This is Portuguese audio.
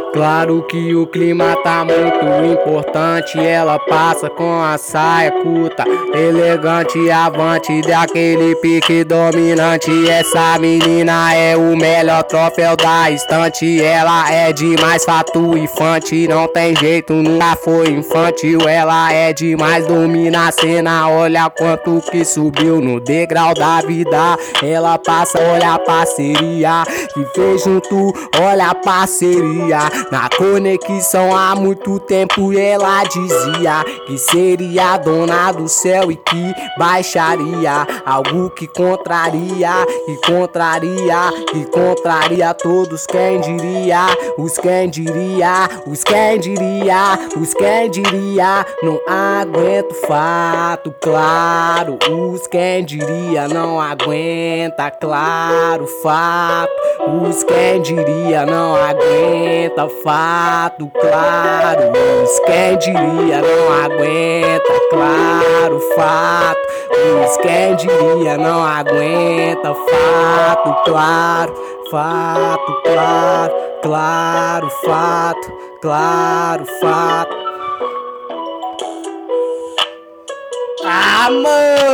Claro que o clima tá muito importante. Ela passa com a saia curta, elegante, avante, daquele pique dominante. Essa menina é o melhor troféu da estante. Ela é demais, fato infante, não tem jeito, nunca foi infantil. Ela é demais, domina a cena, olha quanto que subiu no degrau da vida. Ela passa, olha a parceria que fez junto, olha a parceria. Na conexão há muito tempo ela dizia que seria dona do céu e que baixaria algo que contraria, todos. Quem diria, quem diria, quem diria, não aguento fato, claro, quem diria não aguenta, claro, fato, quem diria não aguenta, fato, claro, quem diria não aguenta, claro, fato, quem diria não aguenta, fato, claro, fato, claro, claro, fato, claro, fato. Ah, mano!